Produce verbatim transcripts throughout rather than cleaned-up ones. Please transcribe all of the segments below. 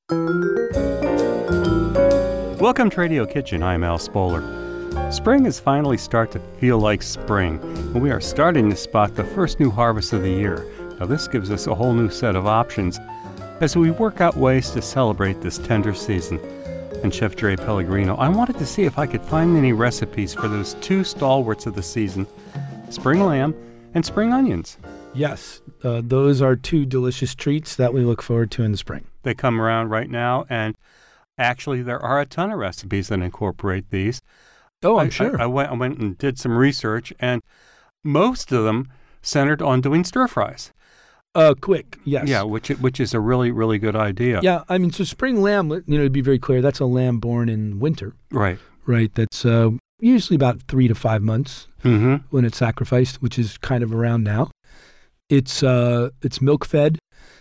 Welcome to Radio Kitchen. I'm Al Spoler. Spring is finally starting to feel like spring, and we are starting to spot the first new harvest of the year. Now this gives us a whole new set of options as we work out ways to celebrate this tender season. And Chef Jerry Pellegrino, I wanted to see if I could find any recipes for those two stalwarts of the season, spring lamb and spring onions. Yes, uh, those are two delicious treats that we look forward to in the spring. They come around right now, and actually there are a ton of recipes that incorporate these. Oh, I'm I, sure. I, I, went, I went and did some research, and most of them centered on doing stir fries. Uh, quick, yes. Yeah, which which is a really, really good idea. Yeah, I mean, so spring lamb, you know, to be very clear, that's a lamb born in winter. Right. Right, that's uh, usually about three to five months mm-hmm. when it's sacrificed, which is kind of around now. It's uh, it's milk-fed,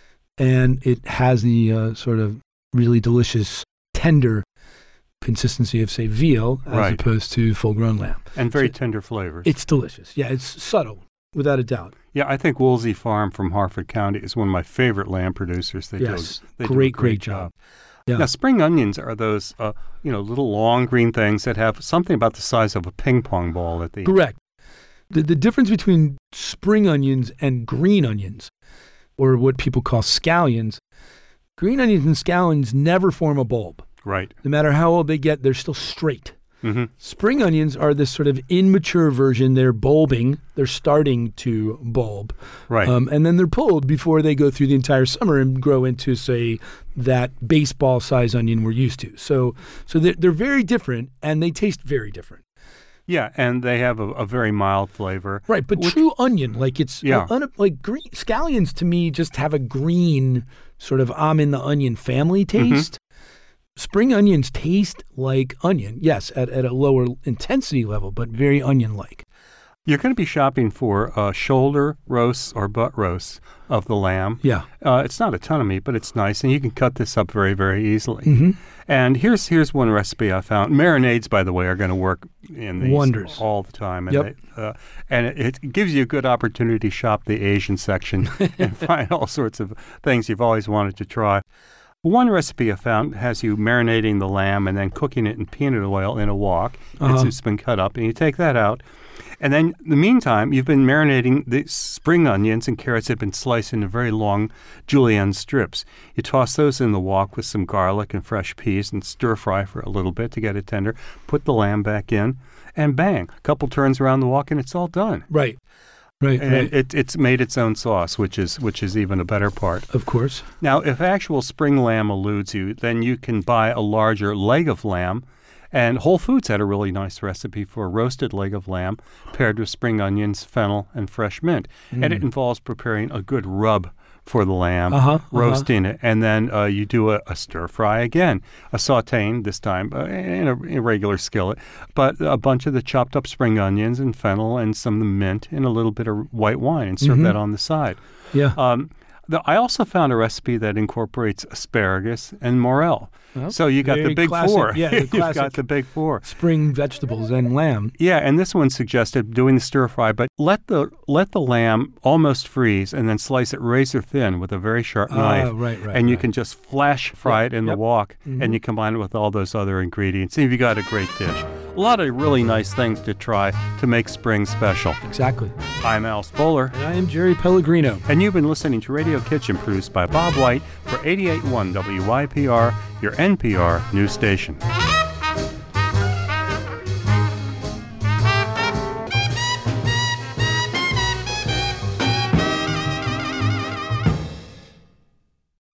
and it has the uh, sort of really delicious, tender consistency of, say, veal as right. opposed to full-grown lamb. And very so tender flavors. It's delicious. Yeah, it's subtle, without a doubt. Yeah, I think Woolsey Farm from Harford County is one of my favorite lamb producers. They yes, do, they great, do a great, great job. job. Yeah. Now, spring onions are those, uh, you know, little long green things that have something about the size of a ping pong ball at the end. Correct. The, the difference between spring onions and green onions, or what people call scallions, green onions and scallions never form a bulb. Right. No matter how old they get, they're still straight. Mm-hmm. Spring onions are this sort of immature version. They're bulbing. They're starting to bulb. Right. Um, and then they're pulled before they go through the entire summer and grow into, say, that baseball-size onion we're used to. So so they're, they're very different, and they taste very different. Yeah, and they have a, a very mild flavor. Right, but which, true onion, like it's yeah. un, like green scallions to me just have a green sort of I'm in the onion family taste. Mm-hmm. Spring onions taste like onion, yes, at, at a lower intensity level, but very onion-like. You're going to be shopping for uh, shoulder roasts or butt roasts of the lamb. Yeah. Uh, it's not a ton of meat, but it's nice, and you can cut this up very, very easily. Mm-hmm. And here's here's one recipe I found. Marinades, by the way, are going to work in these Wonders. all the time. And, yep. they, uh, and it, it gives you a good opportunity to shop the Asian section and find all sorts of things you've always wanted to try. One recipe I found has you marinating the lamb and then cooking it in peanut oil in a wok. Uh-huh. It's, it's been cut up, and you take that out. And then, in the meantime, you've been marinating the spring onions and carrots that have been sliced into very long julienne strips. You toss those in the wok with some garlic and fresh peas and stir fry for a little bit to get it tender. Put the lamb back in, and bang, a couple turns around the wok, and it's all done. Right. Right, and right. It, it's made its own sauce, which is which is even a better part. Of course. Now, if actual spring lamb eludes you, then you can buy a larger leg of lamb. And Whole Foods had a really nice recipe for a roasted leg of lamb paired with spring onions, fennel, and fresh mint. Mm. And it involves preparing a good rub for the lamb, uh-huh, roasting uh-huh. it, and then uh, you do a, a stir fry again, a sauteing this time uh, in, a, in a regular skillet, but a bunch of the chopped up spring onions and fennel and some of the mint and a little bit of white wine, and serve mm-hmm. that on the side. Yeah. Um, the, I also found a recipe that incorporates asparagus and morel. Well, so you got the big classic, four. Yeah, the You've classic got the big four. Spring vegetables and lamb. Yeah, and this one suggested doing the stir fry, but let the let the lamb almost freeze and then slice it razor thin with a very sharp knife. Oh, right, right. And you right. can just flash fry yep, it in yep. the wok, mm-hmm. and you combine it with all those other ingredients. And you've got a great dish. A lot of really nice things to try to make spring special. Exactly. I'm Al Spoler. And I am Jerry Pellegrino. And you've been listening to Radio Kitchen, produced by Bob White for eighty-eight point one W Y P R, your N P R news station.